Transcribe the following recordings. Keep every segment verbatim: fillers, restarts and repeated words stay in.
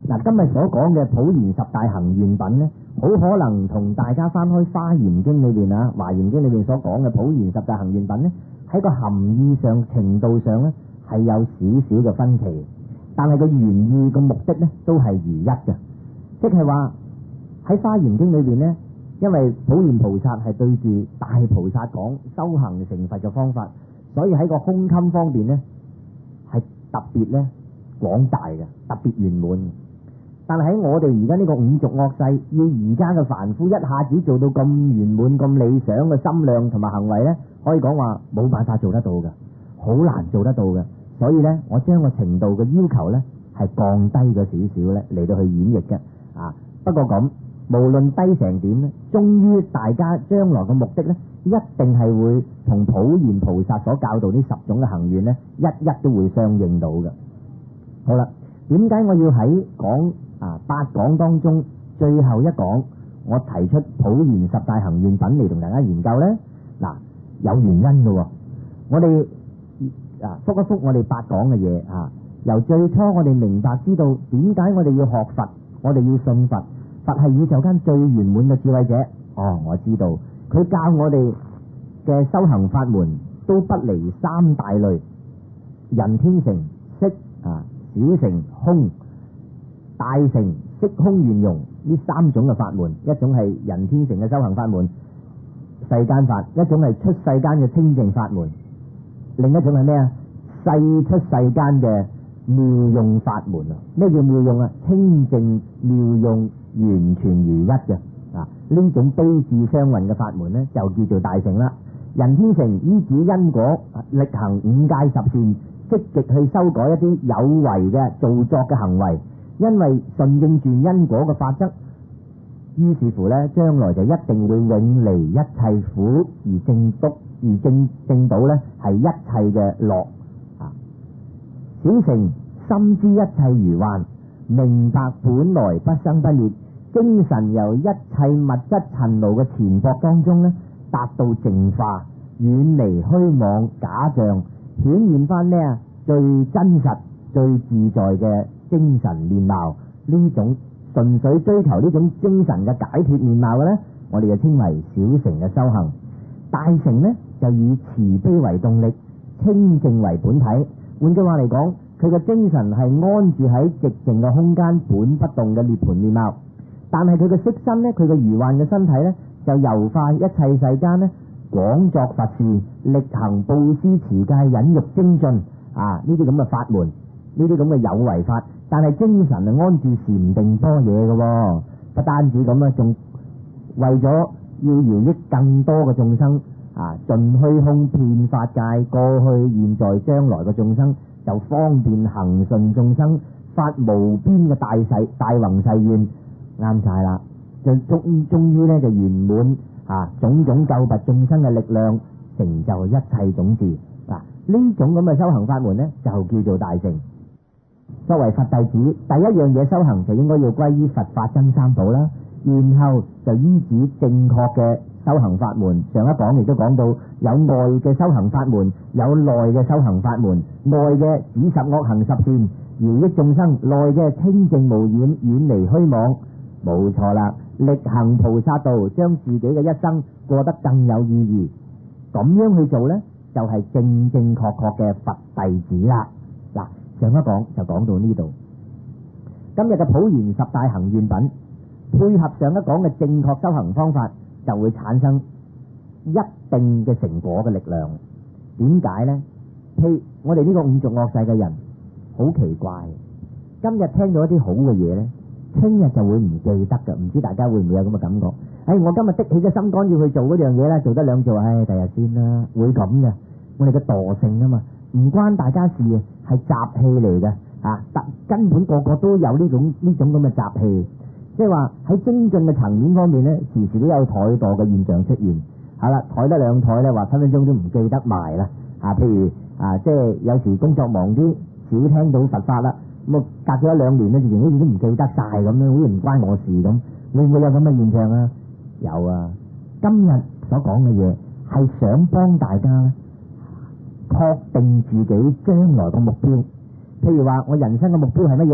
嗱，今日所講嘅普賢十大行願品呢，好可能同大家翻開《華嚴經》裏邊啊，《華嚴經》裏邊所講嘅普賢十大行願品呢，喺個含義上、程度上呢，係有少少嘅分歧，但係個原意個目的呢，都係如一嘅，即係話喺《華嚴經》裏邊呢，因為普賢菩薩係對住大菩薩講修行成佛嘅方法，所以喺個胸襟方面呢，係特別呢廣大嘅，特別圓滿。但係喺我哋而家呢個五濁惡世，要而家嘅凡夫一下子做到咁圓滿、咁理想嘅心量同埋行為呢，可以講話冇辦法做得到嘅，好難做得到嘅。所以呢，我將個程度嘅要求呢係降低咗少少呢嚟到去演繹嘅。啊，不過咁無論低成點呢，終於大家將來嘅目的呢，一定係會同普賢菩薩所教導呢十種嘅行願呢，一一都會相應到嘅。好啦，點解我要喺講啊八講當中最後一講，我提出普賢十大行願品嚟同大家研究呢？嗱，有原因嘅喎。我哋啊復一復我哋八講嘅嘢啊，由最初我哋明白知道點解我哋要學佛，我哋要信佛，佛係宇宙間最圓滿嘅智慧者。哦，我知道佢教我哋嘅修行法門都不離三大類：人天乘、色啊、小乘、空。大乘色空圓融呢三種嘅法門，一種係人天乘嘅修行法門，世間法；一種係出世間嘅清淨法門；另一種係咩啊？世出世間嘅妙用法門啊！咩叫妙用啊？清淨妙用，完全如一嘅啊！呢種悲智雙運嘅法門呢，就叫做大乘啦。人天乘依止因果，力行五戒十善，積極去修改一啲有為嘅造作嘅行為。因為順應住因果嘅法則，於是乎呢，將來就一定會永離一切苦，而正督而正正到呢係一切嘅樂啊！小乘深知一切如幻，明白本來不生不滅，精神由一切物質塵勞嘅纏縛當中呢，達到淨化，遠離虛妄假象，顯現翻咩啊？最真實、最自在嘅精神面貌。呢種純粹追求呢種精神嘅解脫面貌嘅呢，我哋就稱為小乘嘅修行。大乘呢，就以慈悲為動力，清淨為本體。換句話嚟講，佢嘅精神係安住喺寂靜嘅空間本不動嘅涅槃面貌，但係佢嘅色身呢，佢嘅如幻嘅身體呢，就遊化一切世間呢，廣作佛事，力行布施持戒忍辱精進啊！呢啲咁嘅法門，呢啲咁嘅有為法，但係精神係安住禪定般若嘅，不單止咁啊，仲為咗要饒益更多嘅眾生啊，盡虛空遍法界，過去、現在、將來嘅眾生，就方便行順眾生，發無邊嘅大誓大宏誓願，啱晒啦！就終終於咧就圓滿啊，種種救拔眾生嘅力量，成就一切種子嗱。呢種咁嘅修行法門呢，就叫做大乘。作為佛弟子，第一樣嘢修行就應該要歸於佛法僧三寶啦，然後就依止正確嘅修行法門。上一講亦都講到，有外嘅修行法門，有內嘅修行法門。外嘅止十惡行十善，饒益眾生；內嘅清淨無染，遠離虛妄。冇錯啦，力行菩薩道，將自己嘅一生過得更有意義。咁樣去做呢，就係正正確確嘅佛弟子啦。嗱，上一講就講到呢度。今日嘅普賢十大行願品，配合上一講嘅正確修行方法，就會產生一定嘅成果嘅力量。點解呢？譬如我哋呢個五濁惡世嘅人，好奇怪，今日聽到一啲好嘅嘢呢，聽日就會唔記得㗎。唔知大家會唔會有咁嘅感覺？哎，我今日的起嘅心肝要去做嗰樣嘢啦，做得兩做，唉，第日先啦，會咁嘅。我哋嘅惰性啊嘛，唔關大家事，係習氣嚟嘅啊！根本個個都有呢種呢種咁嘅習氣，即係話喺精進嘅層面方面呢，時時都有怠惰嘅現象出現。係啦，怠得兩怠咧，話分分鐘都唔記得埋啦。啊，譬如啊，即係有時工作忙啲，少聽到佛法啦，咁啊隔咗一兩年咧，自然好似都唔記得晒咁樣，好似唔關我事咁。會唔會有咁嘅現象啊？有啊！今日所講嘅嘢係想幫大家咧，確定自己將來嘅目標。譬如話，我人生嘅目標係乜嘢啊？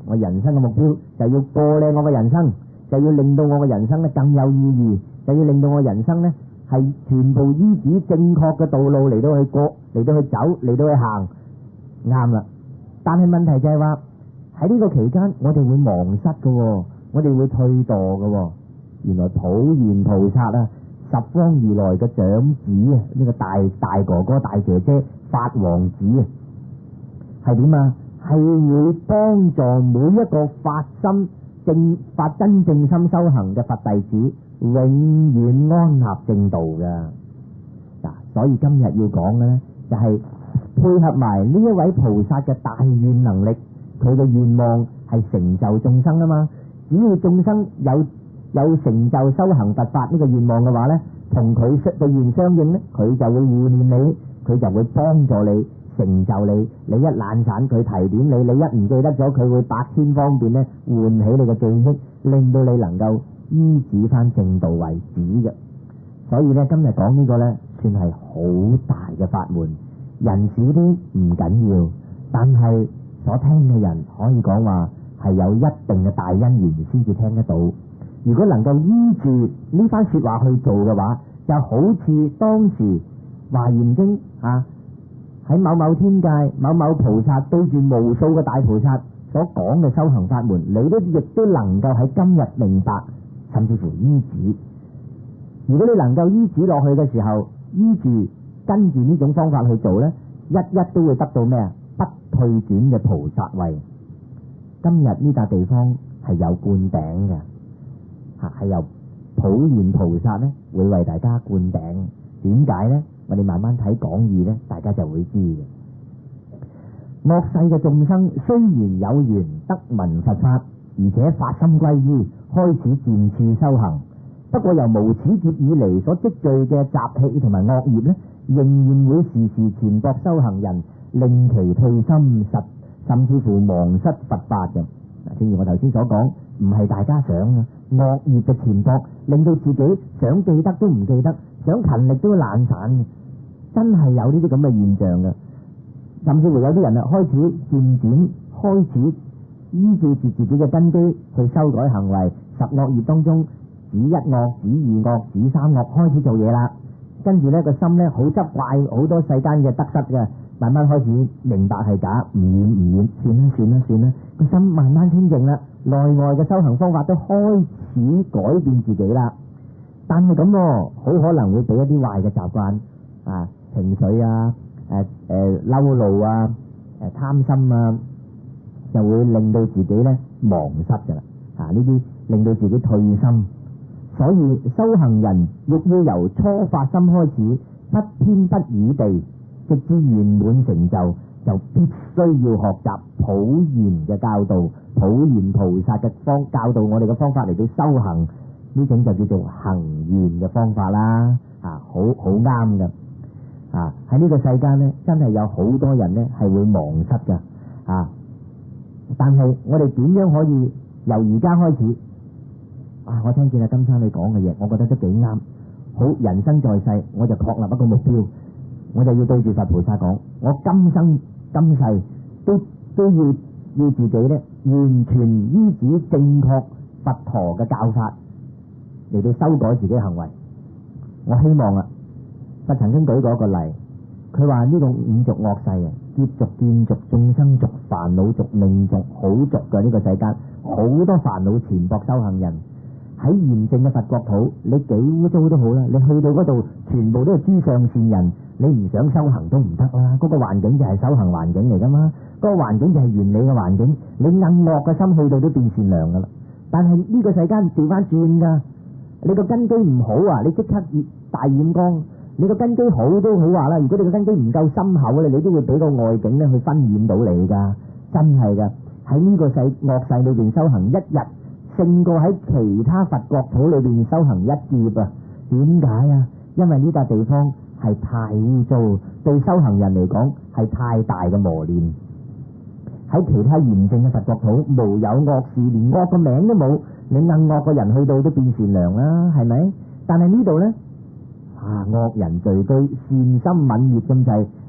我人生嘅目標就要過靚我嘅人生，就要令到我嘅人生咧更有意義，就要令到我人生咧係全部依止正確嘅道路嚟到去過，嚟到去走，嚟到去行，啱啦。但係問題就係話喺呢個期間，我哋會忘失嘅，我哋會退墮嘅。原來普賢菩薩啊，十方如來嘅長子啊，呢個大大哥哥、大姐姐、法王子啊，係點啊？係會幫助每一個發心正發真正心修行嘅佛弟子，永遠安立正道嘅。嗱，所以今日要講嘅呢，就係配合埋呢一位菩薩嘅大願能力，佢嘅願望係成就眾生啊嘛。只要眾生有有成就修行佛法呢個願望嘅話呢，同佢嘅願相應呢，佢就會護念你，佢就會幫助你，成就你。你一懶散，佢提點你；你一唔記得咗，佢會百千方便呢喚起你嘅記憶，令到你能夠依止翻正道為止嘅。所以呢，今日講呢個呢，算係好大嘅法門。人少啲唔緊要，但係所聽嘅人可以講話係有一定嘅大因緣先至聽得到。如果能夠依住呢番說話去做嘅話，就好似當時華嚴經啊喺某某天界某某菩薩對住無數嘅大菩薩所講嘅修行法門，你都亦都能夠喺今日明白，甚至乎依止。如果你能夠依止落去嘅時候，依住跟住呢種方法去做呢，一一都會得到咩啊？不退轉嘅菩薩位。今日呢笪地方係有灌頂嘅，吓係由普賢菩薩呢會為大家灌頂。點解呢？我哋慢慢睇講義呢，大家就會知嘅。惡世嘅眾生雖然有緣得聞佛法，而且發心歸依，開始漸次修行，不過由無始劫以嚟所積聚嘅習氣同埋惡業呢，仍然會時時纏縛修行人，令其退心實，甚至乎忘失佛法嘅。正如我頭先所講，唔係大家想啊，惡業嘅纏縛令到自己想記得都唔記得，想勤力都懶散，真係有呢啲咁嘅現象嘅。甚至乎有啲人啊，開始漸漸開始依照住自己嘅根基去修改行為，十惡業當中指一惡、指二惡、指三惡，開始做嘢啦。跟住呢個心呢，好執怪好多世間嘅得失嘅，慢慢開始明白係假，唔遠唔遠，算啦算啦算啦，個心慢慢清淨啦，內外嘅修行方法都開始改變自己啦。但係咁，好可能會俾一啲壞嘅習慣啊、情緒啊、誒誒嬲怒啊、誒貪心啊，就會令到自己呢忘失噶啦。啊，呢啲令到自己退心。所以修行人亦要由初發心開始，不偏不倚地，直至圓滿成就，就必須要學習普賢嘅教導，普賢菩薩嘅方教導我哋嘅方法嚟到修行，呢種就叫做行願嘅方法啦。啊，好好啱嘅。啊，喺呢個世間呢，真係有好多人呢係會忘失噶。啊，但係我哋點樣可以由而家開始？啊！我聽見阿金生你講嘅嘢，我覺得都幾啱。好，人生在世，我就確立一個目標，我就要對住佛菩薩講，我今生今世都都要要自己咧，完全依止正確佛陀嘅教法嚟到修改自己行為。我希望啊，佛曾經舉過一個例，佢話呢個五濁惡世啊，劫濁、見濁、眾生濁、煩惱濁、命濁，好濁嘅呢個世間，好多煩惱纏縛修行人。喺嚴正嘅佛國土，你幾污糟都好啦，你去到嗰度全部都係諸上善人，你唔想修行都唔得啦。嗰個環境就係修行環境嚟噶嘛，嗰個環境就係完美嘅環境，你硬惡嘅心去到都變善良噶啦。但係呢個世間調翻轉噶，你個根基唔好啊，你即刻大染缸。你個根基好都好話啦，如果你個根基唔夠深厚咧，你都會俾個外境咧去熏染到你噶，真係噶。喺呢個世惡世裏邊修行一日，勝過喺其他佛國土裏邊修行一劫啊！點解啊？因為呢笪地方係太污糟，對修行人嚟講係太大嘅磨練。喺其他嚴正嘅佛國土，無有惡事，連惡個名都冇，你硬惡個人去到都變善良啦，係咪？但係呢度呢，啊惡人聚居，善心泯滅咁滯，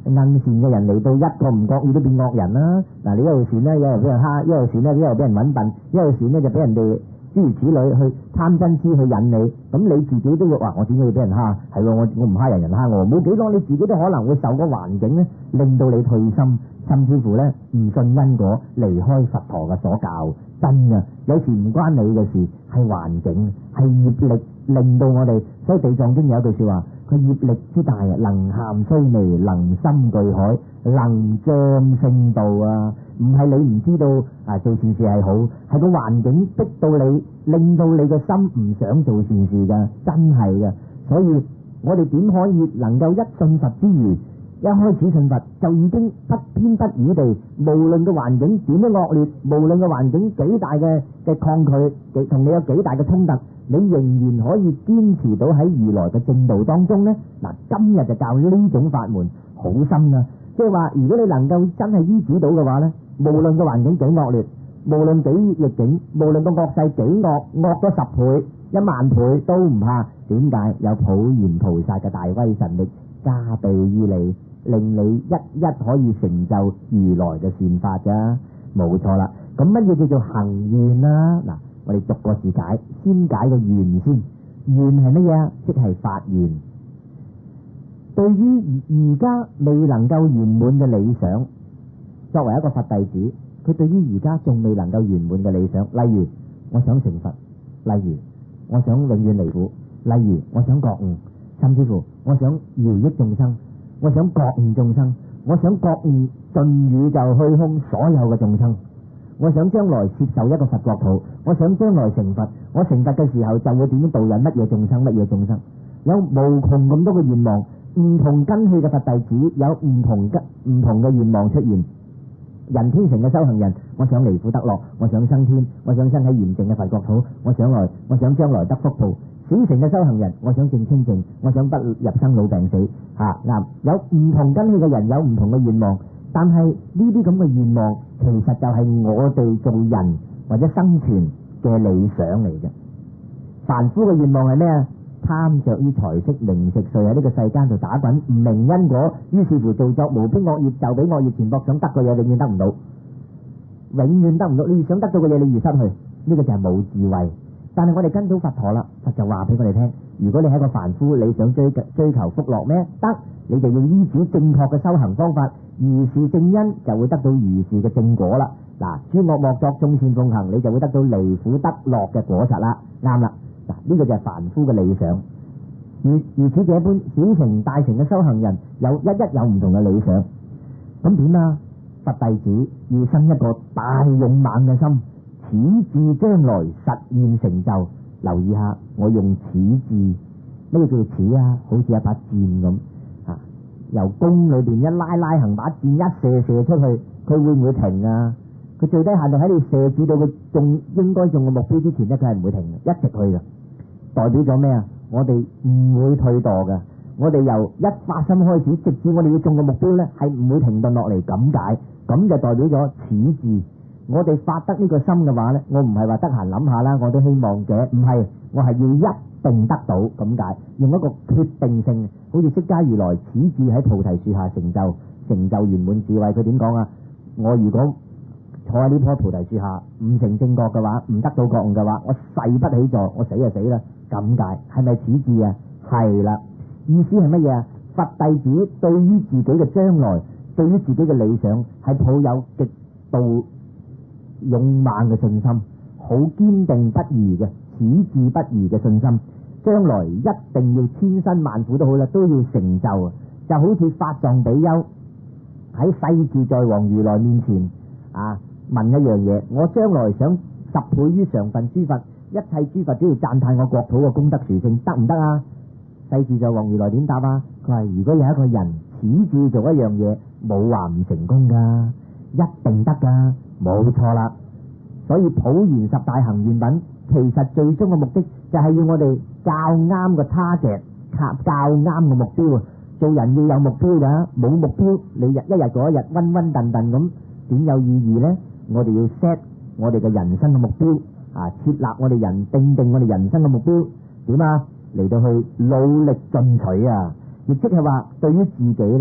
硬善嘅人嚟到一個唔覺意都變惡人啦。嗱，你一路善咧，一路俾人蝦；一路善咧，一路俾人揾笨；一路善咧就俾人哋諸如此類去貪嗔痴去引你。咁你自己都會話：我點解要俾人蝦？係喎，我我唔蝦人，人蝦我。冇幾多你自己都可能會受個環境咧，令到你退心，甚至乎咧唔信因果，離開佛陀嘅所教。真嘅，有時唔關你嘅事，係環境，係業力令到我哋。所以地藏經有一句說話。佢業力之大啊，能咸須彌，能深巨海，能障聖道啊！唔係你唔知道啊，做善事係好，係個環境逼到你，令到你嘅心唔想做善事噶，真係噶。所以我哋點可以能夠一信佛之餘，一開始信佛就已經不偏不倚地，無論個環境點樣惡劣，無論個環境幾大嘅嘅抗拒，同你有幾大嘅衝突，你仍然可以堅持到喺如來嘅正道當中呢。嗱，今日就教呢種法門好深啊！即係話，如果你能夠真係依止到嘅話呢，無論個環境幾惡劣，無論幾逆境，無論個惡勢幾惡，惡咗十倍、一萬倍都唔怕。點解？有普賢菩薩嘅大威神力加被於你，令你一一可以成就如來嘅善法噶。冇錯啦。咁乜嘢叫做行願啊？嗱，我哋逐個字解，先解個願先。願係乜嘢？即係發願。對於而家未能夠圓滿嘅理想，作為一個佛弟子，佢對於而家仲未能夠圓滿嘅理想，例如我想成佛，例如我想永遠離苦，例如我想覺悟，甚至乎我想饒益眾生，我想覺悟眾生，我想覺悟盡宇宙虛空所有嘅眾生。我想將來接受一個佛國土，我想將來成佛，我成佛嘅時候就會點樣導引乜嘢眾生，乜嘢眾生，有無窮咁多嘅願望，唔同根器嘅佛弟子有唔同嘅唔同嘅願望出現。人天成嘅修行人，我想離苦得樂，我想升天，我想生喺嚴淨嘅佛國土，我想來，我想將來得福報。小乘嘅修行人，我想證清淨，我想不入生老病死。吓啱，有唔同根器嘅人有唔同嘅願望。但係呢啲咁嘅願望，其實就係我哋做人或者生存嘅理想嚟嘅。凡夫嘅願望係咩啊？貪着於財色名食睡，喺呢個世間度打滾，唔明因果，於是乎做作無邊惡業，就俾惡業纏縛，想得嘅嘢永遠得唔到，永遠得唔到。你想得到嘅嘢，你越失去，呢個就係冇智慧。但係我哋跟到佛陀啦，佛就話俾我哋聽：如果你係一個凡夫，你想追追求福樂咩？得，你就要依止正確嘅修行方法。如是正因，就會得到如是嘅正果啦。嗱，諸惡莫作，眾善奉行，你就會得到離苦得樂嘅果實啦。啱啦，嗱，呢個就係凡夫嘅理想。如如此這般，小乘大乘嘅修行人有一一有唔同嘅理想。咁點啊？佛弟子要生一個大勇猛嘅心，此志將來實現成就。留意下，我用此志，咩叫此啊？好似一把箭咁。由弓裏邊一拉拉行把箭一射射出去，佢會唔會停啊？佢最低限度喺你射至到佢中應該中嘅目標之前咧，佢係唔會停嘅，一直去嘅。代表咗咩啊？我哋唔會退墮嘅。我哋由一發心開始，直至我哋要中嘅目標咧，係唔會停頓落嚟。咁解，咁就代表咗此志。我哋發得呢個心嘅話咧，我唔係話得閒諗下啦，我都希望嘅，唔係，我係要一定得到咁解，用一個決定性，好似釋迦如來此志喺菩提樹下成就成就圓滿智慧。佢點講啊？我如果坐喺呢棵菩提樹下唔成正覺嘅話，唔得到覺悟嘅話，我誓不起座，我死就死啦。咁解係咪此志啊？係啦，意思係乜嘢啊？佛弟子對於自己嘅將來，對於自己嘅理想，係抱有極度勇猛嘅信心，好堅定不移嘅此志不移嘅信心，將來一定要千辛萬苦都好啦，都要成就啊！就好似法藏比丘喺世自在王如來面前啊，問一樣嘢：我將來想十倍於常分諸佛，一切諸佛都要讚歎我國土嘅功德殊勝，得唔得啊？世自在王如來點答啊？佢話：如果有一個人此志做一樣嘢，冇話唔成功噶，一定得噶，冇錯啦。所以普賢十大行願品，其實最終嘅目的就係要我哋較啱個 target，較啱嘅目標啊！做人要有目標噶，冇目標你日一日嗰一日溫溫頓頓咁，點有意義呢？我哋要 set 我哋嘅人生嘅目標啊，設立我哋人定定我哋人生嘅目標，點啊？嚟到去努力進取啊！亦即係話，對於自己呢，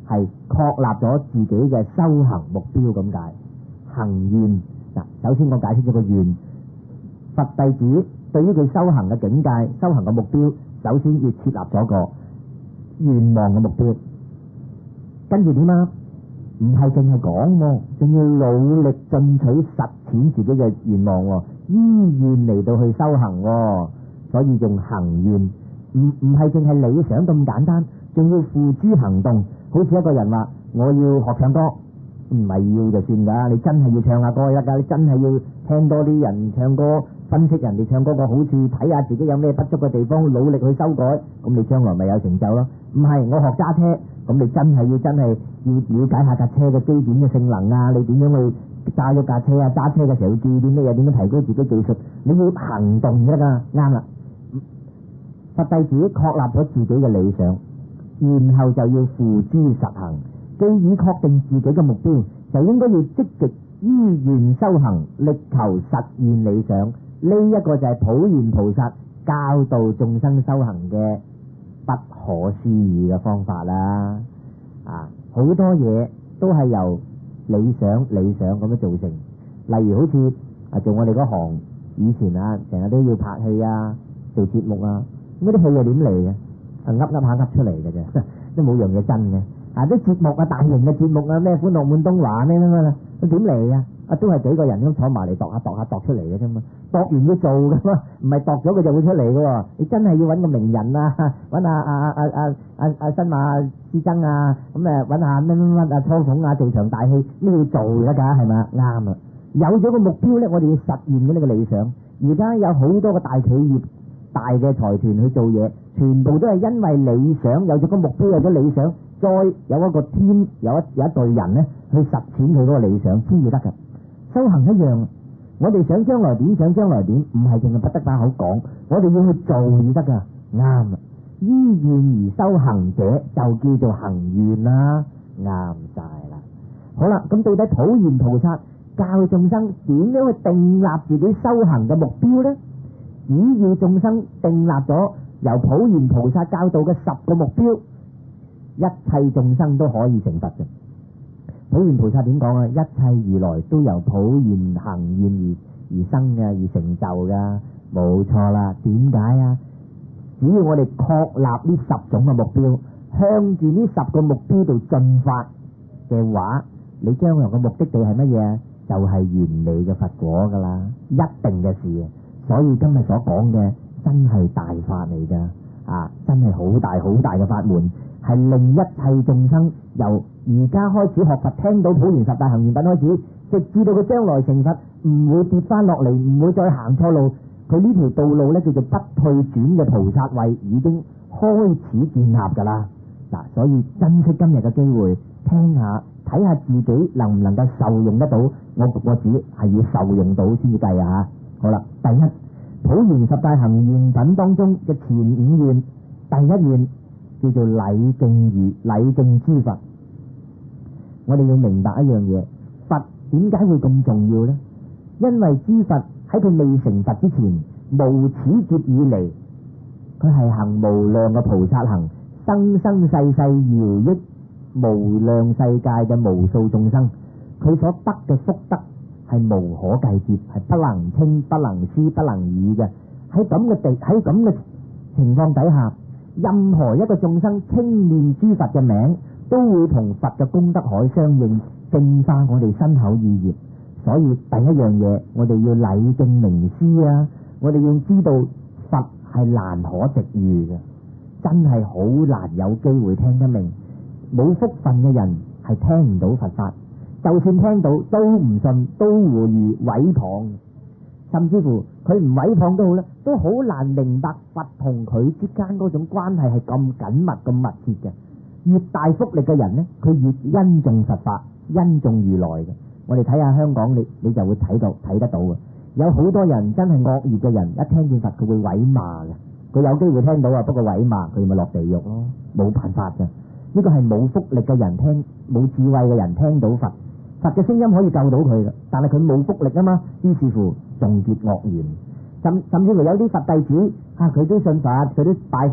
係確立咗自己嘅修行目標咁解。行願嗱，首先我解釋咗個願，佛弟子對於佢修行嘅境界、修行嘅目標，首先要設立咗個願望嘅目標，跟住點啊？唔係淨係講，仲要努力進取實踐自己嘅願望，依願嚟到去修行，所以用行願，唔唔係淨係理想咁簡單，仲要付諸行動。好似一個人話我要學唱歌，唔係要就算噶，你真係要唱下歌得噶，你真係要聽多啲人唱歌，分析人哋唱歌嘅好處，睇下自己有咩不足嘅地方，努力去修改，咁你將來咪有成就咯。唔係我學揸車，咁你真係要真係要了解下架車嘅基本嘅性能啊，你點樣去揸咗架車啊？揸車嘅時候要注意啲咩嘢？點樣提高自己技術？你要行動得噶，啱啦。佛弟子確立咗自己嘅理想，然後就要付諸實行。既已確定自己嘅目標，就應該要積極依願修行，力求實現理想。呢一個就係普賢菩薩教導眾生修行嘅不可思議嘅方法啦。啊，好多嘢都係由理想理想咁樣造成。例如好似啊做我哋嗰行，以前啊成日都要拍戲啊，做節目啊，咁啲戲係點嚟嘅？啊噏噏下噏出嚟嘅啫，都冇樣嘢真嘅。啊啲節目啊，大型嘅節目啊，咩歡樂滿東華咩咩啦，都點嚟啊？啊都係幾個人咁坐埋嚟度下度下度出嚟嘅啫嘛，度完要做噶嘛，唔係度咗佢就會出嚟噶。你真係要揾個名人啊，揾阿阿阿阿阿阿新馬師曾啊，咁誒揾下乜乜乜啊初鳳啊做場大戲，呢要做得噶係咪？啱啊！有咗個目標咧，我哋要實現嘅呢個理想。而家有好多個大企業、大嘅財團去做嘢，全部都係因為理想，有咗個目標，有咗理想，再有一個 team，有一有一隊人咧去實踐佢嗰個理想先至得噶。修行一樣，我哋想將來點，想將來點，唔係淨係不得把口講，我哋要去做至得噶。啱啊！依願而修行者就叫做行願啦，啱晒啦。好啦，咁到底普賢菩薩教眾生點樣去訂立自己修行嘅目標呢？只要眾生訂立咗由普賢菩薩教導嘅十個目標，一切眾生都可以成佛嘅。普賢菩薩點講啊？一切如來都由普賢行願而而生嘅，而成就噶，冇錯啦。點解啊？只要我哋確立呢十種嘅目標，向住呢十個目標度進發嘅話，你將來嘅目的地係乜嘢？就係完美嘅佛果噶啦，一定嘅事。所以今日所講嘅真係大法嚟噶，啊，真係好大好大嘅法門，係令一切眾生由而家開始學佛，聽到普賢十大行願品開始，直至到佢將來成佛，唔會跌翻落嚟，唔會再行錯路。佢呢條道路咧叫做不退轉嘅菩薩位已經開始建立噶啦。嗱，所以珍惜今日嘅機會，聽下睇下自己能唔能夠受用得到。我我指係要受用到先至計啊！好啦，第一，普賢十大行願品當中嘅前五願，第一願叫做禮敬如禮敬諸佛。我哋要明白一樣嘢，佛點解會咁重要呢？因為諸佛喺佢未成佛之前，無始劫以嚟，佢係行無量嘅菩薩行，生生世世饒益無量世界嘅無數眾生，佢所得嘅福德係無可計劫，係不能稱、不能思、不能議嘅。喺咁嘅地，喺咁嘅情況底下，任何一個眾生稱念諸佛嘅名，都會同佛嘅功德海相應，淨化我哋身口意業。所以第一樣嘢，我哋要禮敬名師啊！我哋要知道佛係難可值遇嘅，真係好難有機會聽得明。冇福分嘅人係聽唔到佛法，就算聽到都唔信，都會以毀謗，甚至乎佢唔毀謗都好啦，都好難明白佛同佢之間嗰種關係係咁緊密、咁密切嘅。越大福力嘅人呢，佢越恩重佛法、恩重如來嘅。我哋睇下香港，你你就會睇到睇得到嘅。有好多人真係惡業嘅人，一聽見佛佢會毀罵嘅。佢有機會聽到啊，不過毀罵佢咪落地獄咯，冇辦法嘅。呢個係冇福力嘅人聽，冇智慧嘅人聽到佛，佛嘅聲音可以救到佢嘅，但係佢冇福力啊嘛，於是乎仲結惡緣。甚甚至乎有啲佛弟子啊，佢都信佛，佢都拜佛，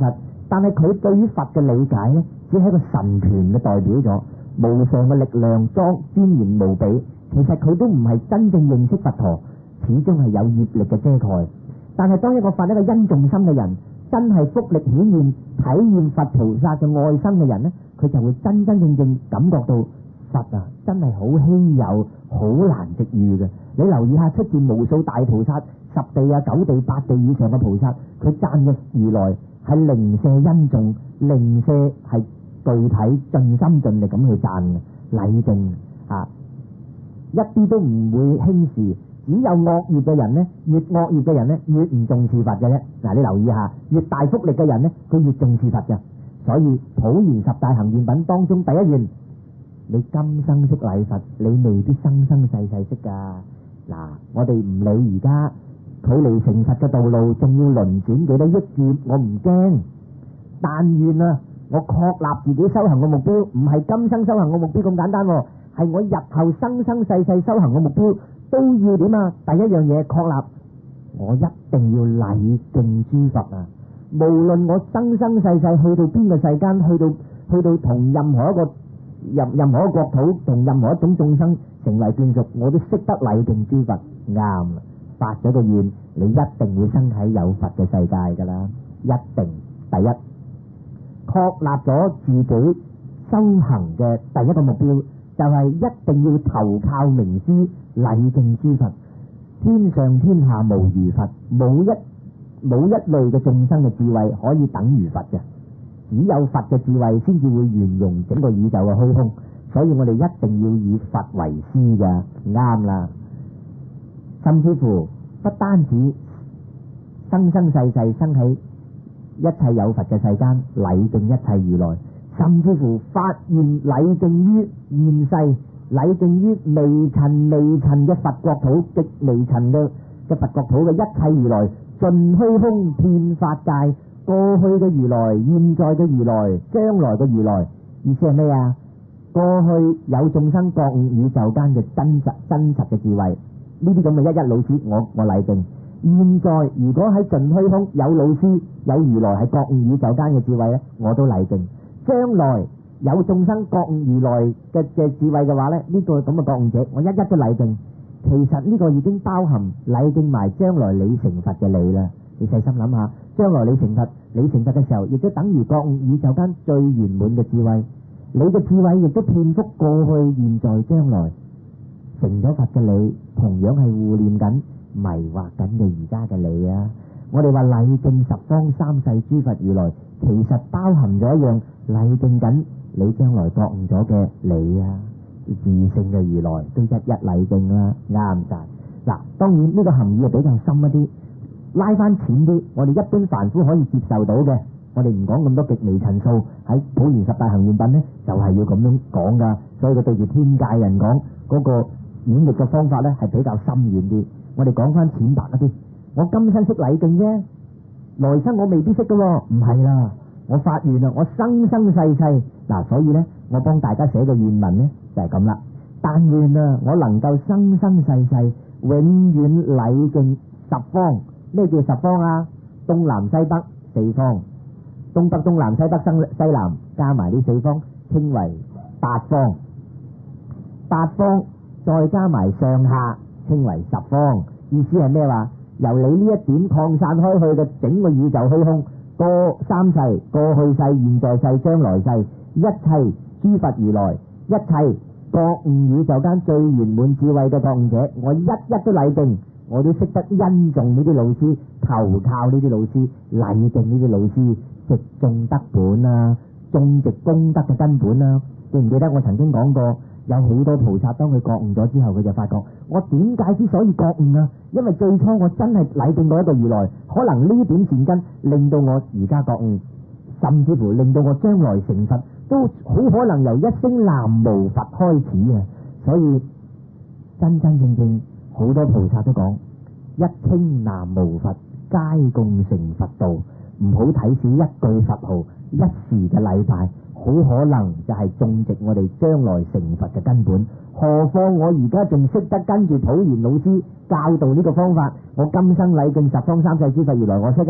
但係佢對於佛嘅理解呢，只係一個神權嘅代表咗，無上嘅力量莊尊嚴無比。其實佢都唔係真正認識佛陀，始終係有業力嘅遮蓋。但係當一個發一個恩重心嘅人，真係福力顯現體驗佛菩薩嘅愛心嘅人呢，佢就會真真正正感覺到佛啊，真係好稀有，好難值遇嘅。你留意下出現無數大菩薩，十地啊、九地、八地以上嘅菩薩，佢讚嘅如來係零舍恩重，零舍係具體盡心盡力咁去讚嘅禮敬啊，一啲都唔會輕視。只有惡業嘅人呢，越惡業嘅人呢，越唔重視佛嘅啫。嗱，你留意下，越大福力嘅人呢，佢越重視佛嘅。所以普賢十大行願品當中第一願，你今生識禮佛，你未必生生世世識噶。嗱，我哋唔理而家距離成佛嘅道路，仲要輪轉幾多億劫，我唔驚。但願啊，我確立自己修行嘅目標，唔係今生修行嘅目標咁簡單，係我日後生生世世修行嘅目標。都要點啊？第一樣嘢確立，我一定要禮敬諸佛啊！無論我生生世世去到邊個世間，去到去到同任何一個任任何一個國土，同任何一種眾生成為眷屬，我都識得禮敬諸佛。啱，發咗個願，你一定會生喺有佛嘅世界噶啦，一定。第一，確立咗自己修行嘅第一個目標，就係一定要投靠名師。禮敬諸佛，天上天下無如佛，冇一冇一類嘅眾生嘅智慧可以等於佛嘅，只有佛嘅智慧先至會圓融整個宇宙嘅虛空，所以我哋一定要以佛為師㗎，啱啦。甚至乎不單止生生世世生喺一切有佛嘅世間，禮敬一切如來，甚至乎發願禮敬於現世。禮敬於微塵微塵嘅佛國土，極微塵嘅嘅佛國土嘅一切如來，盡虛空遍法界，過去嘅如來，現在嘅如來，將來嘅如來。意思係咩啊？過去有眾生覺悟宇宙間嘅真實真實嘅智慧，呢啲咁嘅一一老師，我我禮敬。現在如果喺盡虛空有老師有如來係覺悟宇宙間嘅智慧咧，我都禮敬。將來有眾生覺悟如來嘅嘅智慧嘅話咧，呢、這個咁嘅覺悟者，我一一都禮敬。其實呢個已經包含禮敬埋將來你成佛嘅你啦。你細心諗下，將來你成佛，你成佛嘅時候，亦都等於覺悟宇宙間最圓滿嘅智慧。你嘅智慧亦都遍覆過去、現在、將來。成咗佛嘅你，同樣係護念緊、迷惑緊嘅而家嘅你啊！我哋話禮敬十方三世諸佛如來，其實包含咗一樣禮敬緊。你將來覺悟咗嘅你啊，自性嘅如來都一一禮敬啦，啱晒。嗱，當然呢個含義係比較深一啲，拉翻淺啲，我哋一般凡夫可以接受到嘅，我哋唔講咁多極微塵數，喺普賢十大行願品呢，就係要咁樣講噶。所以佢對住天界人講嗰個演繹嘅方法呢，係比較深遠啲。我哋講翻淺白一啲，我今生識禮敬啫，來生我未必識噶，唔係啦。我發願啊，我生生世世嗱，所以呢，我幫大家寫個願文呢，就係咁啦。但願啊，我能夠生生世世永遠禮敬十方。咩叫十方啊？東南西北四方，東北東南西北生西南加埋呢四方，稱為八方。八方再加埋上下，稱為十方。意思係咩話？由你呢一點擴散開去嘅整個宇宙虛空。過三世，過去世、現在世、將來世，一切諸佛如來，一切覺悟宇宙間最圓滿智慧嘅覺悟者，我一一都禮敬，我都識得恩重呢啲老師，投靠呢啲老師，禮敬呢啲老師，直種德本啊，種植功德嘅根本啊。記唔記得我曾經講過？有好多菩薩當佢覺悟咗之後，佢就發覺我點解之所以覺悟啊？因為最初我真係禮敬過一個如來，可能呢點善根令到我而家覺悟，甚至乎令到我將來成佛，都好可能由一聲南無佛開始啊！所以真真正正好多菩薩都講，一稱南無佛，皆共成佛道。唔好睇少一句佛號，一時嘅禮拜，好可能就係種植我哋將來成佛嘅根本。何況我而家仲識得跟住普賢老師教導呢個方法，我今生禮敬十方三世諸佛如來，我識啊！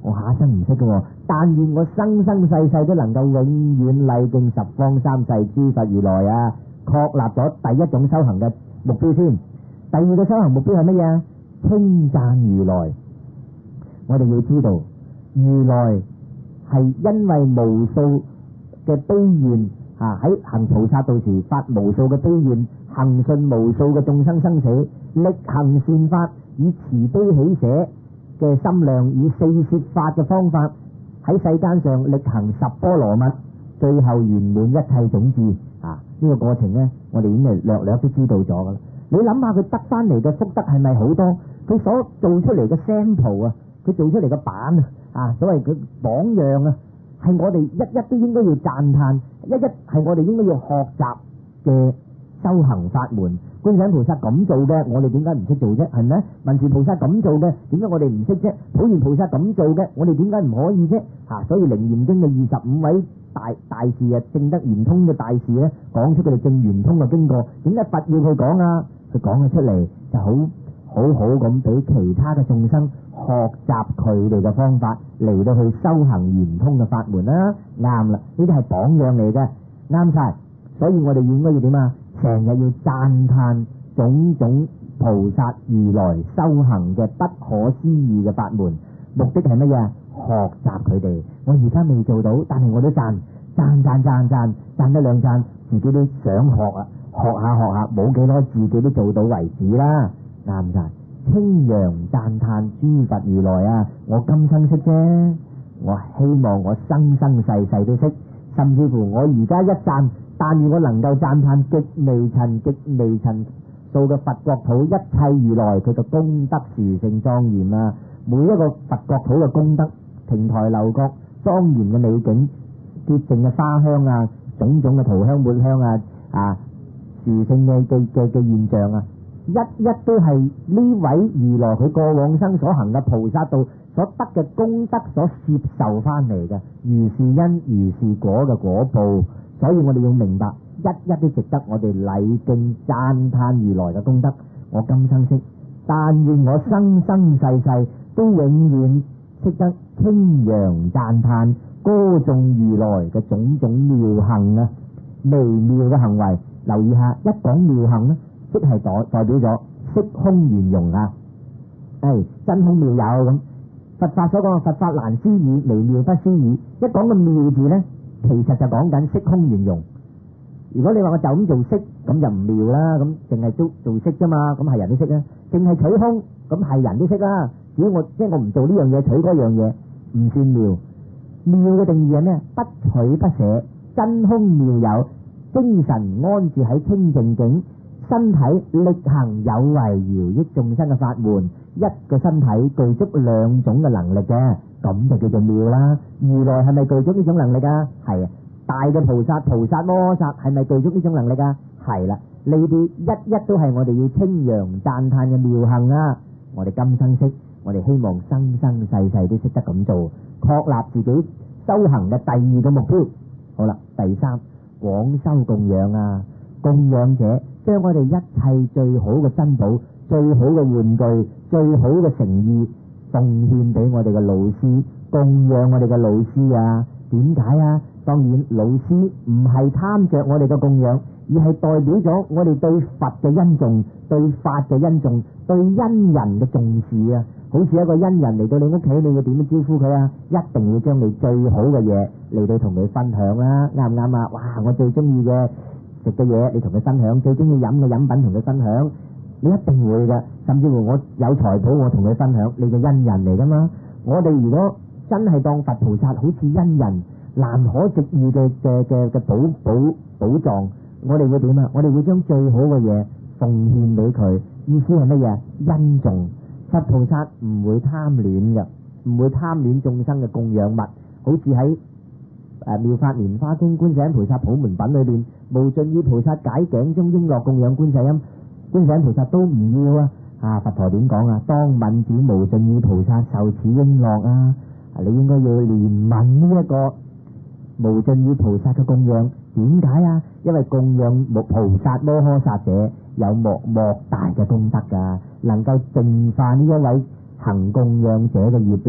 我下一生唔識嘅，但願我生生世世都能夠永遠禮敬十方三世諸佛如來啊！確立咗第一種修行嘅目標先。第二個修行目標係乜嘢啊？稱讚如來。我哋要知道，如來係因為無數嘅悲願啊，喺行菩薩道時發無數嘅悲願，行信無數嘅眾生生死，力行善法，以慈悲喜捨嘅心量，以四攝法嘅方法喺世間上力行十波羅蜜，最後圓滿一切種智啊！呢、這個過程呢，我哋已經係略略都知道咗噶啦。你諗下佢得翻嚟嘅福德係咪好多？佢所做出嚟嘅 sample 啊，佢做出嚟嘅版啊，啊，所謂佢榜樣啊，係我哋一一都應該要讚歎，一一係我哋應該要學習嘅修行法門。觀世音菩薩咁做嘅，我哋點解唔識做啫？係咪？文殊菩薩咁做嘅，點解我哋唔識啫？普賢菩薩咁做嘅，我哋點解唔可以啫？吓、啊，所以《楞嚴經》嘅二十五位大大士啊，證得圓通嘅大士咧，講出佢哋證圓通嘅經過。點解佛要佢講啊？佢講咗出嚟就好好好咁俾其他嘅眾生學習佢哋嘅方法嚟到去修行圓通嘅法門啦。啱啦，呢啲係榜樣嚟嘅，啱晒。所以我哋應該要點啊？成日要讚歎種種菩薩如來修行嘅不可思議嘅法門，目的係乜嘢？學習佢哋。我而家未做到，但係我都讚讚讚讚讚讚得兩讚，自己都想學啊！學下學下，冇幾多自己都做到為止啦。啱晒，稱揚讚歎諸佛如來啊！我今生識啫，我希望我生生世世都識，甚至乎我而家一讚。但願我能夠讚歎極微塵極微塵數嘅佛國土一切如來佢嘅功德殊勝莊嚴啊！每一個佛國土嘅功德，亭台樓閣莊嚴嘅美景，潔淨嘅花香啊，種種嘅塗香抹香啊，啊殊勝嘅嘅嘅嘅現象啊，一一都係呢位如來佢過往生所行嘅菩薩道所得嘅功德所攝受翻嚟嘅，如是因如是果嘅果報。所以我哋要明白，一一都值得我哋禮敬讚歎如來嘅功德。我今生識，但願我生生世世都永遠識得稱揚讚歎歌頌如來嘅種種妙行啊，微妙嘅行為。留意下，一講妙行呢，即係代代表咗色空圓融啊，係真空妙有咁。佛法所講嘅佛法難思議，微妙不思議。一講個妙字呢，其實就講緊色空圓融。如果你話我就咁做色，咁就唔妙啦。咁淨係做做色啫嘛，咁係人都識啦。淨係取空，咁係人都識啦。只要我即係我唔做呢樣嘢，取嗰樣嘢，唔算妙。妙嘅定義係咩？不取不捨，真空妙有，精神安住喺清淨境，身體力行有為饒益眾生嘅法門。一個身體具足兩種嘅能力嘅，咁就叫做妙啦。如來係咪具足呢種能力啊？係啊。大嘅菩薩、菩薩摩薩係咪具足呢種能力啊？係啦。呢啲一一都係我哋要稱揚讚歎嘅妙行啊！我哋今生識，我哋希望生生世世都識得咁做，確立自己修行嘅第二個目標。好啦，第三，廣修供養啊！供養者將我哋一切最好嘅珍寶、最好嘅玩具、最好嘅誠意奉獻俾我哋嘅老師，供養我哋嘅老師啊！點解啊？當然，老師唔係貪着我哋嘅供養，而係代表咗我哋對佛嘅恩重、對法嘅恩重、對恩人嘅重視啊！好似一個恩人嚟到你屋企，你會點樣招呼佢啊？一定要將你最好嘅嘢嚟到同佢分享啦，啱唔啱啊？哇！我最中意嘅食嘅嘢，你同佢分享；最中意飲嘅飲品，同佢分享。你一定會嘅，甚至乎我有財寶，我同佢分享，你嘅恩人嚟噶嘛？我哋如果真係當佛菩薩好似恩人，難可值遇嘅嘅嘅嘅寶寶寶藏，我哋會點啊？我哋會將最好嘅嘢奉獻俾佢，意思係乜嘢？恩重。佛菩薩唔會貪戀嘅，唔會貪戀眾生嘅供養物，好似喺誒妙法蓮華經觀世音菩薩普門品裏邊，無盡意菩薩解頸中瓔珞供養觀世音，觀世音菩薩都唔要啊！啊，佛陀點講啊？當愍指無盡意菩薩受此瓔珞啊！你應該要憐憫呢一個無盡意菩薩嘅供養，點解啊？因為供養菩薩摩訶薩者有莫莫大嘅功德噶，能夠淨化呢一位行供養者嘅業力，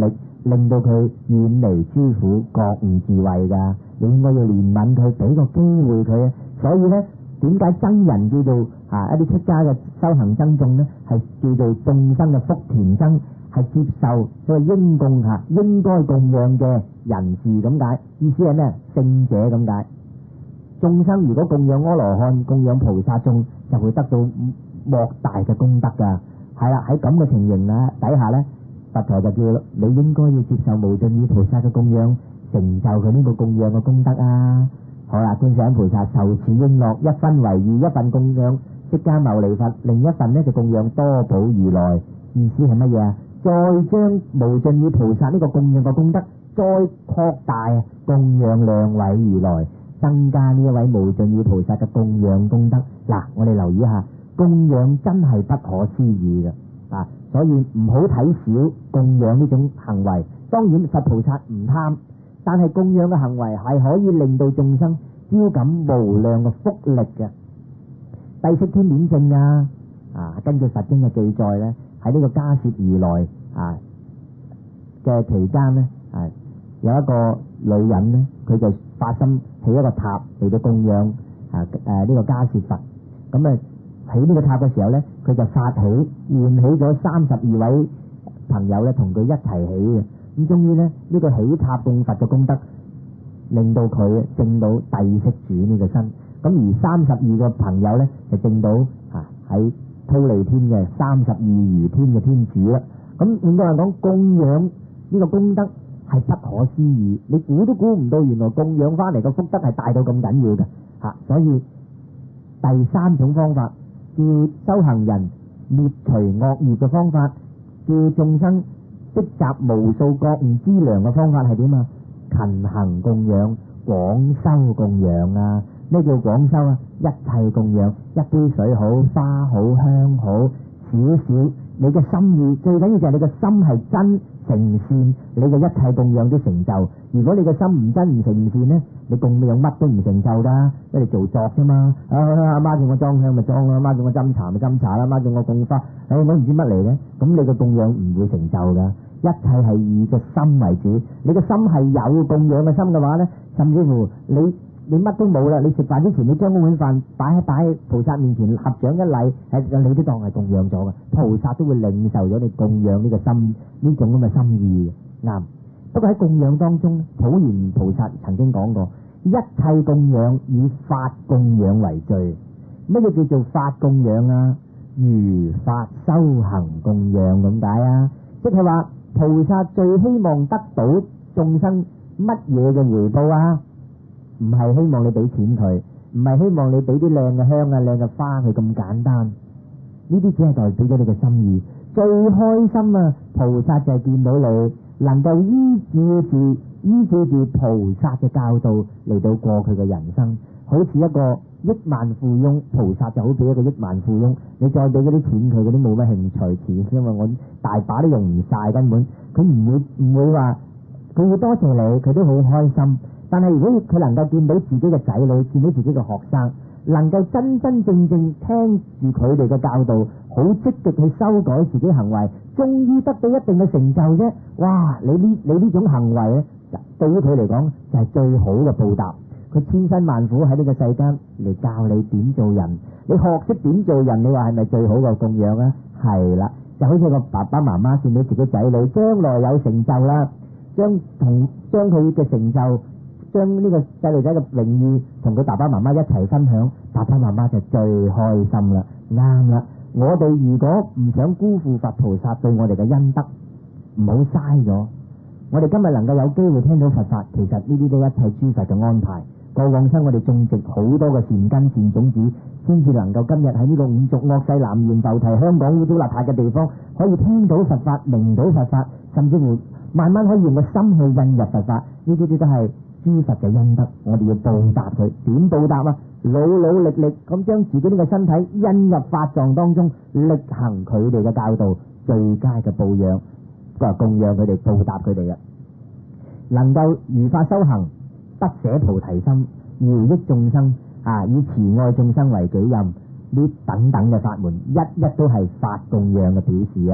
令到佢遠離諸苦，覺悟智慧㗎。你應該要憐憫佢，俾個機會佢啊。所以咧，點解僧人叫做啊一啲出家嘅修行僧眾咧，係叫做眾生嘅福田僧，係接受所謂應供嚇，應該供養嘅人士咁解。意思係咩？聖者咁解。眾生如果供養阿羅漢、供養菩薩眾，就會得到莫大嘅功德㗎。係啦，喺咁嘅情形啊底下咧，佛陀就叫你應該要接受無盡意菩薩嘅供養，成就佢呢個供養嘅功德啊！好啦，觀世音菩薩受此應樂，一分為二，一份供養釋迦牟尼佛，另一份呢就供養多寶如來。意思係乜嘢啊？再將無盡意菩薩呢個供養嘅功德再擴大，供養兩位如來，增加呢一位無盡意菩薩嘅供養功德。嗱，我哋留意一下，供養真係不可思議嘅啊！所以唔好睇小供養呢種行為。當然佛菩薩唔貪，但係供養嘅行為係可以令到眾生招感無量嘅福力嘅。帝釋天典證啊，啊根據佛經嘅記載咧，喺呢個迦葉如來啊嘅期間咧，啊有一個女人咧，佢就發心起一個塔嚟到供養啊誒呢個迦葉佛。咁啊起呢個塔嘅時候咧，佢就發起喚起咗三十二位朋友咧，同佢一齊起嘅。咁終於咧，呢個起塔供佛嘅功德，令到佢證到帝釋主呢個身。咁而三十二個朋友咧，就證到啊喺忉利天嘅三十二餘天嘅天主啦。咁換句話講，供養呢個功德係不可思議，你估都估唔到，原來供養翻嚟個福德係大到咁緊要嘅嚇。所以第三種方法，叫修行人滅除惡業嘅方法，叫眾生積集無數覺悟之糧嘅方法係點啊？勤行供養，廣修供養啊！咩叫廣修啊？一切供養，一杯水好，花好，香好，少少你嘅心意，最緊要就係你嘅心係真誠善，你嘅一切供養都成就。如果你嘅心唔真唔誠善呢，你供養乜都唔成就噶，因為做作啫嘛。啊阿媽叫我裝香咪裝啦，阿媽叫我斟茶咪斟茶啦，阿媽叫我供花，唉我唔知乜嚟嘅，咁你嘅供養唔會成就噶。一切係以個心為主，你個心係有供養嘅心嘅話呢，甚至乎你你乜都冇啦，你食飯之前你將嗰碗飯擺喺擺喺菩薩面前合掌一禮，係你都當係供養咗嘅，菩薩都會領受咗你供養呢個心呢種咁嘅心意嘅。啱。不過喺供養當中，普賢菩薩曾經講過，一切供養以法供養為最。乜嘢叫做法供養啊？如法修行供養咁解啊？即係話菩薩最希望得到眾生乜嘢嘅回報啊？唔係希望你俾錢佢，唔係希望你俾啲靚嘅香啊、靚嘅花佢咁簡單。呢啲只係代表咗你嘅心意。最開心啊！菩薩就係見到你能夠依照住依照住菩薩嘅教導嚟到過佢嘅人生，好似一個億萬富翁，菩薩就好似一個億萬富翁。你再俾嗰啲錢佢，嗰啲冇乜興趣錢，因為我大把都用唔晒，根本佢唔會唔會話，佢會多謝你，佢都好開心。但係如果佢能夠見到自己嘅仔女，見到自己嘅學生，能夠真真正正聽住佢哋嘅教導，好積極去修改自己行為，終於得到一定嘅成就啫。哇！你呢你呢種行為咧，對於佢嚟講就係最好嘅報答。佢千辛萬苦喺呢個世間嚟教你點做人，你學識點做人，你話係咪最好嘅供養啊？係啦，就好似個爸爸媽媽見到自己仔女將來有成就啦，將同將佢嘅成就，將呢個細路仔嘅榮譽同佢爸爸媽媽一齊分享，爸爸媽媽就最開心啦。啱啦，我哋如果唔想辜負佛菩薩對我哋嘅恩德，唔好嘥咗。我哋今日能夠有機會聽到佛法，其實呢啲都一切諸佛嘅安排。過往生我哋種植好多嘅善根善種子，先至能夠今日喺呢個五濁惡世南轅浮提香港污糟邋遢嘅地方，可以聽到佛法、明到佛法，甚至乎慢慢可以用個心去印入佛法。呢啲啲都係諸佛嘅恩德，我哋要報答佢。點報答啊？努努力力咁將自己呢個身體印入法藏當中，力行佢哋嘅教導，最佳嘅報養，個供養佢哋，報答佢哋嘅，能夠如法修行，不捨菩提心，饒益眾生啊，以慈愛眾生為己任，呢等等嘅法門，一一都係法供養嘅表示啊！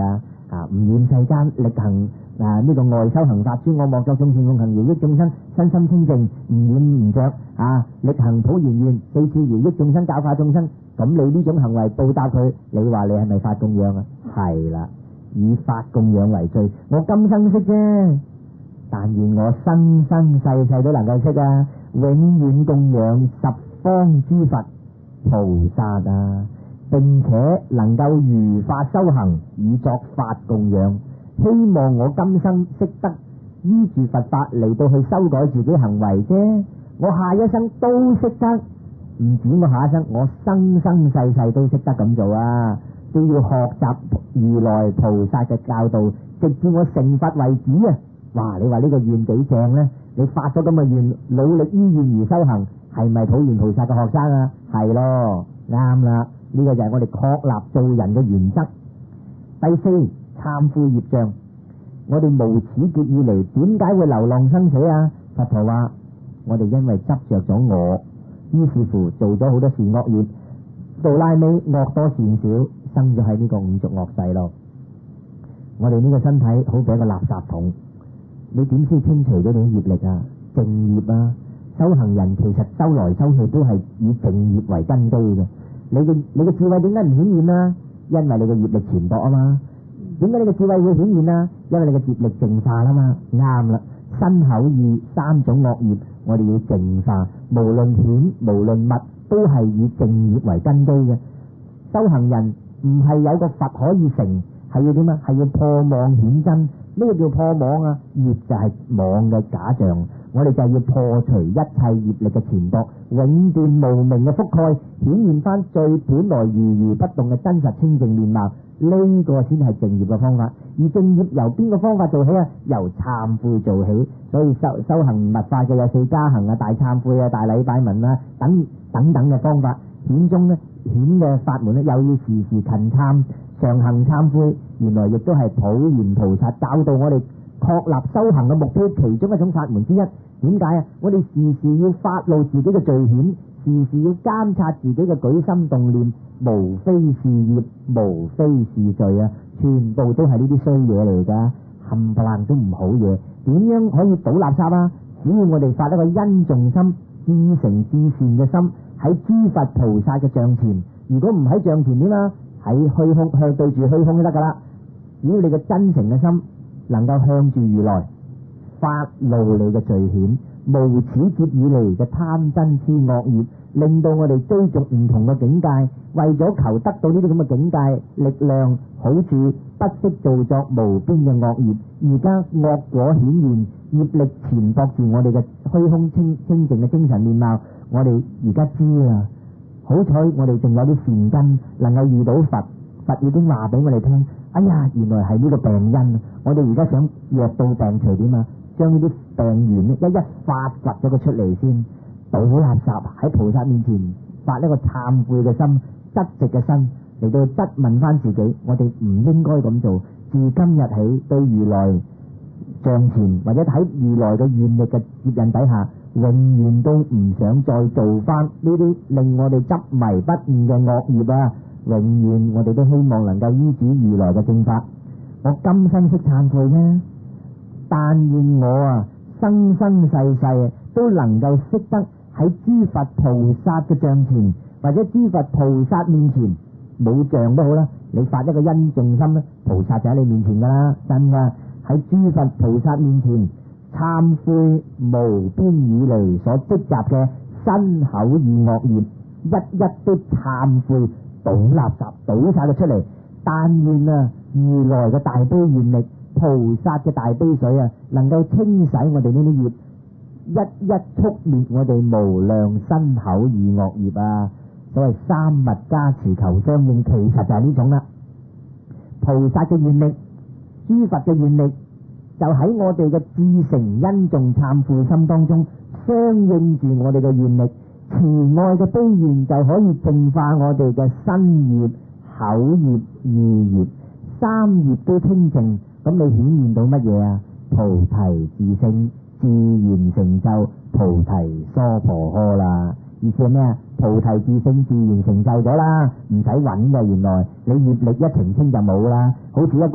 啊，唔厭世間，力行啊呢個外修行法，諸我莫作眾善奉行，饒益眾生，身心清淨，唔染唔着啊，力行普賢願，四次饒益眾生，教化眾生。咁你呢種行為報答佢，你話你係咪發供養啊？係啦，以發供養為最。我今生識啫，但願我生生世世都能夠識啊！永遠供養十方諸佛菩薩啊，並且能夠如法修行，以作法供養。希望我今生識得依住佛法嚟到去修改自己行為啫。我下一生都識得，唔止我下一生，我生生世世都識得咁做啊！都要學習如來菩薩嘅教導，直至我成佛為止啊！哇！你話呢個願幾正呢？你發咗咁嘅願，努力依願而修行，係咪普賢菩薩嘅學生啊？係咯，啱啦！呢個就係我哋確立做人嘅原則。第四，懺悔業障。我哋無始劫以嚟，點解會流浪生死啊？佛陀話：我哋因為執着咗我，於是乎做咗好多善惡業，到拉尾惡多善少，生咗喺呢個五濁惡世咯。我哋呢個身體好比一個垃圾桶。你點先清除咗你啲業力啊？正業啊！修行人其實修來修去都係以正業為根基嘅。你嘅你嘅智慧點解唔顯現啊？因為你嘅業力纏薄啊嘛。點解你嘅智慧會顯現啊？因為你嘅業力淨化啦嘛。啱啦，身口意三種惡業，我哋要淨化。無論顯無論密，都係以正業為根基嘅。修行人唔係有個佛可以成，係要點啊？係要破妄顯真。咩叫破妄啊？業就係妄嘅假象，我哋就係要破除一切業力嘅纏縛，永斷無明嘅覆蓋，顯現翻最本來如如不動嘅真實清淨面貌。呢個先係正業嘅方法。而正業由邊個方法做起啊？由懺悔做起。所以修修行密法嘅有四加行啊、大懺悔啊、大禮拜文啊等等等嘅方法。顯中呢，顯嘅法門呢，又要時時勤懺，常行懺悔。原來亦都係普賢菩薩教導我哋確立修行嘅目標其中一種法門之一。點解啊？我哋時時要發露自己嘅罪愆，時時要監察自己嘅舉心動念，無非是業，無非是罪啊！全部都係呢啲衰嘢嚟噶，冚唪唥都唔好嘢。點樣可以倒垃圾啊？只要我哋發一個殷重心、至誠至善嘅心，喺諸佛菩薩嘅像前。如果唔喺像前點啊？喺虛空，向對住虛空就得噶啦。只要你嘅真誠嘅心能夠向住如來發露你嘅罪愆，無始劫以嚟嘅貪嗔癡惡業，令到我哋追逐唔同嘅境界，為咗求得到呢啲咁嘅境界力量好處，不惜造作無邊嘅惡業。而家惡果顯現，業力纏縛住我哋嘅虛空清清淨嘅精神面貌。我哋而家知啦，好彩我哋仲有啲善根，能夠遇到佛，佛已經話俾我哋聽。哎呀，原來係呢個病因，我哋而家想藥到病除點啊？將呢啲病源一一發掘咗佢出嚟先，倒垃圾喺菩薩面前發一個懺悔嘅心、質直嘅心嚟到質問翻自己，我哋唔應該咁做。自今日起對如來像前或者喺如來嘅願力嘅接引底下，永遠都唔想再做翻呢啲令我哋執迷不悟嘅惡業啊！永遠我哋都希望能夠依止如來嘅正法。我今生識懺悔呢，但願我啊生生世世都能夠識得喺諸佛菩薩嘅像前，或者諸佛菩薩面前，冇像都好啦，你發一個殷重心咧，菩薩就喺你面前噶啦，真噶。喺諸佛菩薩面前懺悔無邊以嚟所積集嘅身口意惡業，一一都懺悔，倒垃圾倒晒佢出嚟。但願啊如來嘅大悲願力，菩薩嘅大悲水啊，能夠清洗我哋呢啲業，一一觸滅我哋無量身口意惡業啊！所謂三密加持求相應，其實就係呢種啦。菩薩嘅願力，諸佛嘅願力，就喺我哋嘅至誠殷重懺悔心當中，相應住我哋嘅願力，慈愛嘅悲願就可以淨化我哋嘅身業、口業、意業，三業都清淨。咁你顯現到乜嘢啊？菩提自性，自然成就菩提娑婆訶啦。意思係咩啊？菩提自性自然成就咗啦，唔使揾嘅。原來你業力一澄清就冇啦。好似一個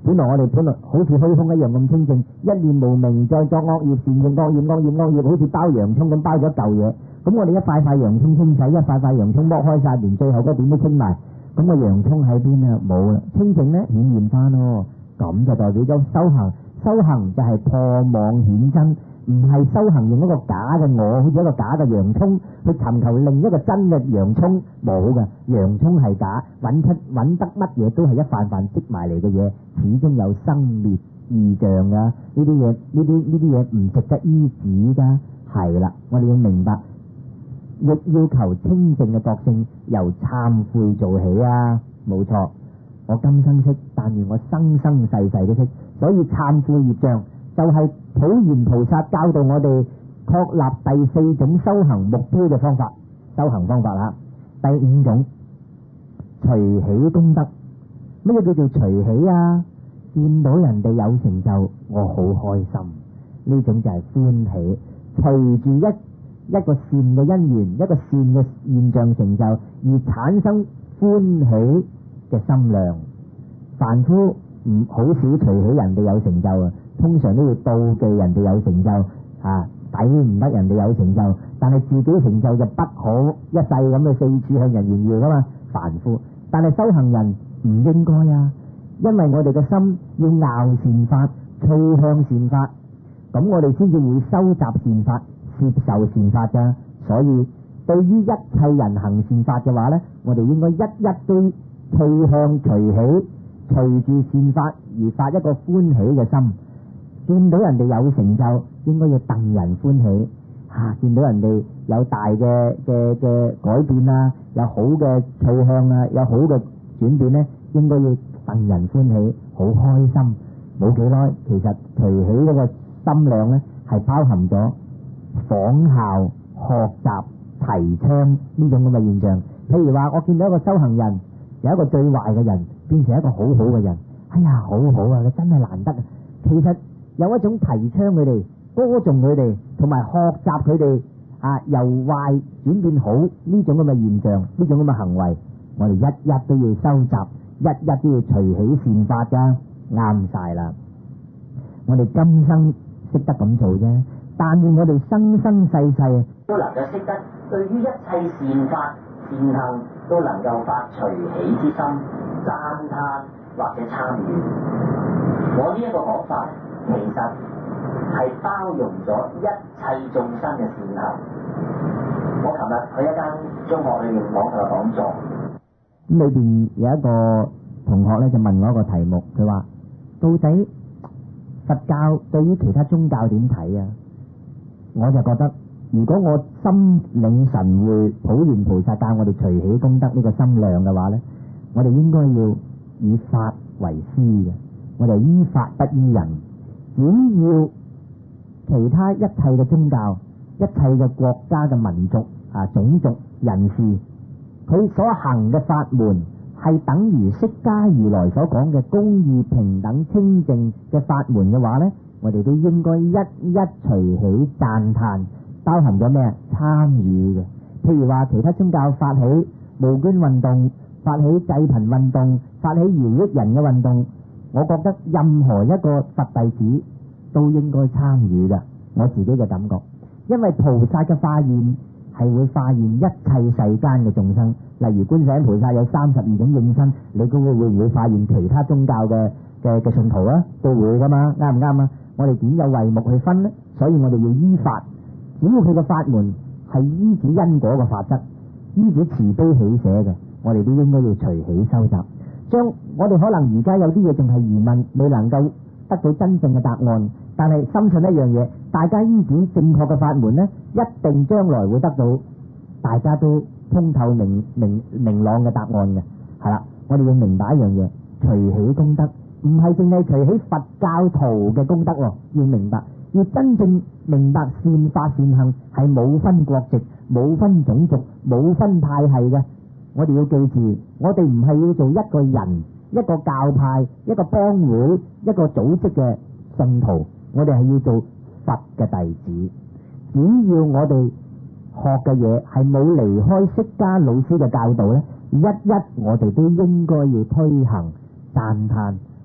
本來我哋本來好似虛空一樣咁清淨，一念無明再作惡業，善業惡業惡業惡業，好似包洋葱咁包咗一嚿嘢。咁我哋一塊塊洋葱清洗，一塊塊洋葱剝開晒，連最後嗰點都清埋。咁個洋葱喺邊啊？冇啦，清淨咧顯現翻咯。咁就代表咗修行，修行就係破妄顯真，唔係修行用一個假嘅我，好似一個假嘅洋葱去尋求另一個真嘅洋葱，冇嘅。洋葱係假，揾出揾得乜嘢都係一塊塊積埋嚟嘅嘢，始終有生滅異象噶。呢啲嘢呢啲呢啲嘢唔值得依止噶。係啦，我哋要明白，亦要求清淨嘅覺性由懺悔做起啊！冇錯，我今生識，但願我生生世世都識。所以懺悔業障就係普賢菩薩教導我哋確立第四種修行目標嘅方法，修行方法啦。第五種隨喜功德。乜嘢叫做隨喜啊？見到人哋有成就，我好開心，呢種就係歡喜。隨住一一個善嘅因緣，一個善嘅現象成就而產生歡喜嘅心量。凡夫唔好少隨喜人哋有成就啊，通常都會妒忌人哋有成就啊，抵唔得人哋有成就，但係自己成就就不可一世咁去四處向人炫耀噶嘛。凡夫，但係修行人唔應該啊，因為我哋嘅心要拗善法，趨向善法，咁我哋先至會收集善法，接受善法噶。所以對於一切人行善法嘅話呢，我哋應該一一都趨向隨喜，隨住善法而發一個歡喜嘅心。見到人哋有成就，應該要戥人歡喜啊！見到人哋有大嘅嘅嘅改變啊，有好嘅趨向啊，有好嘅轉變呢，應該要戥人歡喜，好開心。冇幾耐，其實隨喜嗰個心量呢，係包含咗仿效、學習、提倡呢種咁嘅現象。譬如話，我見到一個修行人，有一個最壞嘅人變成一個好好嘅人，哎呀，好好啊，你真係難得啊！其實有一種提倡佢哋、歌頌佢哋，同埋學習佢哋啊，由壞轉變好呢種咁嘅現象，呢種咁嘅行為，我哋一一都要收集，一一都要隨喜善法噶，啱晒啦！我哋今生識得咁做啫，但願我哋生生世世都能夠識得對於一切善法善行都能夠發隨喜之心，讚歎或者參與。我呢一個講法其實係包容咗一切眾生嘅善行。我琴日去一間中學裏面講佢嘅講座，咁裏邊有一個同學咧就問我一個題目，佢話到底佛教對於其他宗教點睇啊？我就覺得，如果我心領神會，普賢菩薩教我哋隨喜功德呢個心量嘅話咧，我哋應該要以法為師嘅，我哋依法不依人。只要其他一切嘅宗教、一切嘅國家嘅民族啊、種族人士，佢所行嘅法門係等於釋迦如來所講嘅公義、平等、清淨嘅法門嘅話呢，我哋都應該一一隨喜讚歎，包含咗咩啊？參與嘅。譬如話其他宗教發起募捐運動、發起濟貧運動、發起饒益人嘅運動，我覺得任何一個佛弟子都應該參與嘅。我自己嘅感覺，因為菩薩嘅化現係會化現一切世間嘅眾生，例如觀世音菩薩有三十二種應身，你估會會唔會化現其他宗教嘅嘅嘅信徒啊？都會噶嘛，啱唔啱啊？我哋點有慧目去分呢？所以我哋要依法，只要佢嘅法門係依止因果嘅法則，依止慈悲喜捨嘅，我哋都應該要隨喜收集。將我哋可能而家有啲嘢仲係疑問，未能夠得到真正嘅答案，但係深信一樣嘢，大家依止正確嘅法門呢，一定將來會得到大家都通透明明明朗嘅答案嘅。係啦，我哋要明白一樣嘢，隨喜功德唔係淨係隨喜佛教徒嘅功德，要明白，要真正明白善法善行係冇分國籍、冇分種族、冇分派系嘅。我哋要記住，我哋唔係要做一個人、一個教派、一個幫會、一個組織嘅信徒，我哋係要做佛嘅弟子。只要我哋學嘅嘢係冇離開釋迦老師嘅教導呢，一一我哋都應該要推行讚歎，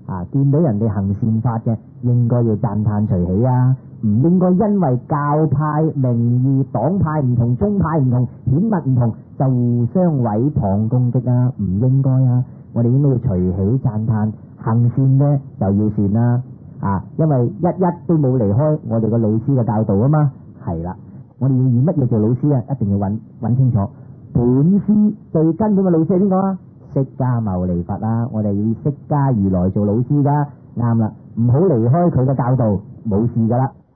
啊，見到人哋行善法嘅，應該要讚歎隨喜啊，唔應該因為教派、名義、黨派唔同、宗派唔同、顯密唔同，就互相毀謗攻擊啊，唔應該啊！我哋應該要隨喜讚歎，行善呢就要善啦，啊，因為一一都冇離開我哋個老師嘅教導啊嘛，係啦，我哋要以乜嘢做老師啊？一定要揾揾清楚，本師最根本嘅老師係邊個啊？釋迦牟尼佛啊！我哋要以釋迦如來做老師噶，啱啦，唔好離開佢嘅教導，冇事噶啦。